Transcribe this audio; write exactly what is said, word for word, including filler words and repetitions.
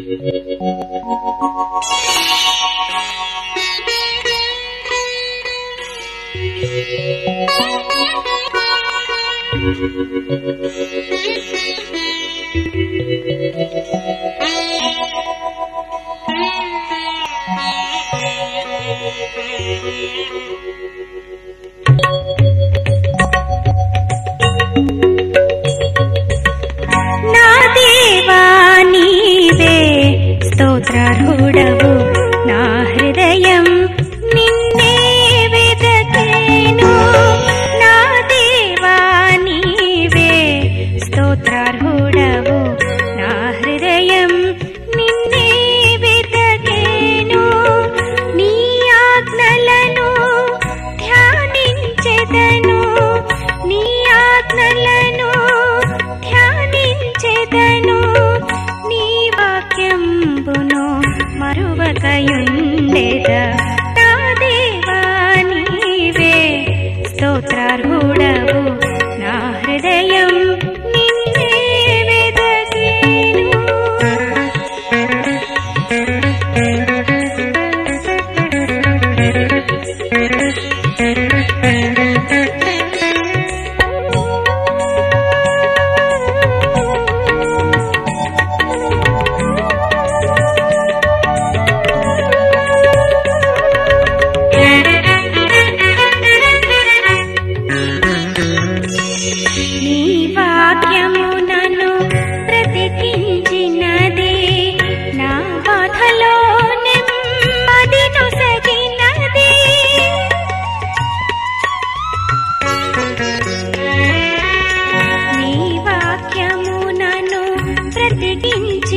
నా దేవా నీవే స్తోత్రార్హుడవు, నా హృదయం నిన్నే వెదకెను. నా దేవా నీవే స్తోత్రార్హుడవు, నా హృదయం నిన్నే వెదకెను. నీ ఆజ్ఞలను ధ్యానించెదను, నీ ఆజ్ఞలను ధ్యానించెదను. నీ వాక్యంబును మరువకయుండెద. నా దేవా నీవే స్తోత్రార్హుడవు, నా హృదయం నిన్నే వెదకెను. నీ వాక్యము నన్ను బ్రతికించినది, నా బాధలో నెమ్మది నొసగినది. నీ వాక్యము నన్ను బ్రతికించినది,